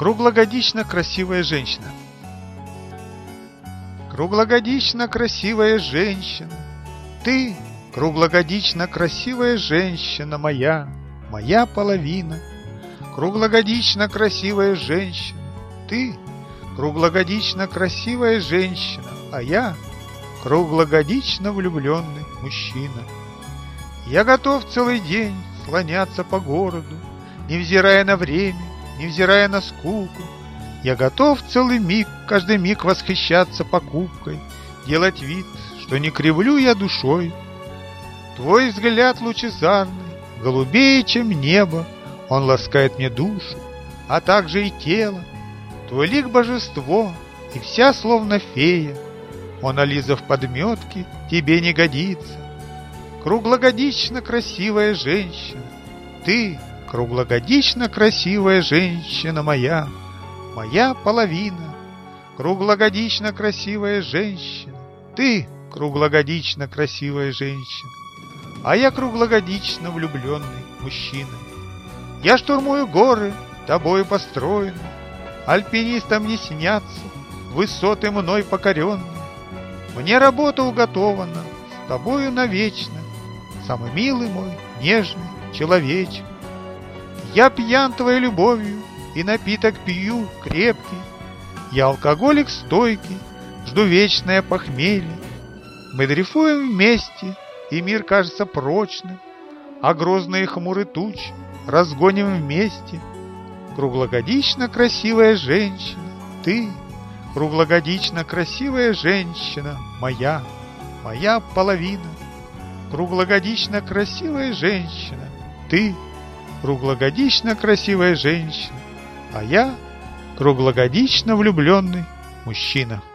Круглогодично красивая женщина. Круглогодично красивая женщина, ты, круглогодично красивая женщина моя, моя половина. Круглогодично красивая женщина, ты, круглогодично красивая женщина, а я круглогодично влюбленный мужчина. Я готов целый день слоняться по городу, невзирая на время, невзирая на скуку. Я готов целый миг, каждый миг восхищаться покупкой, делать вид, что не кривлю я душой. Твой взгляд лучезарный, голубее, чем небо, он ласкает мне душу, а также и тело. Твой лик божество, и вся словно фея, Мона Лиза в подметке тебе не годится. Круглогодично красивая женщина, ты, круглогодично красивая женщина моя, моя половина. Круглогодично красивая женщина, ты, круглогодично красивая женщина, а я круглогодично влюбленный мужчина. Я штурмую горы, тобою построенные, альпинистам не снятся высоты мной покоренные. Мне работа уготована с тобою навечно, самый милый мой, нежный человечек. Я пьян твоей любовью, и напиток пью крепкий. Я алкоголик стойкий, жду вечное похмелье. Мы дрейфуем вместе, и мир кажется прочным, а грозные хмурые тучи разгоним вместе. Круглогодично красивая женщина, ты, круглогодично красивая женщина моя, моя половина. Круглогодично красивая женщина, ты, круглогодично красивая женщина, а я круглогодично влюбленный мужчина.